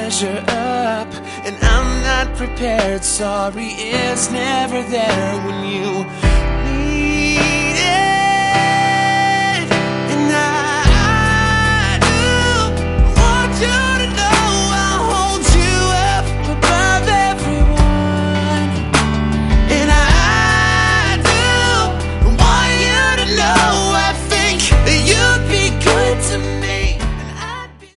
measure up, and I'm not prepared. Sorry is never there when you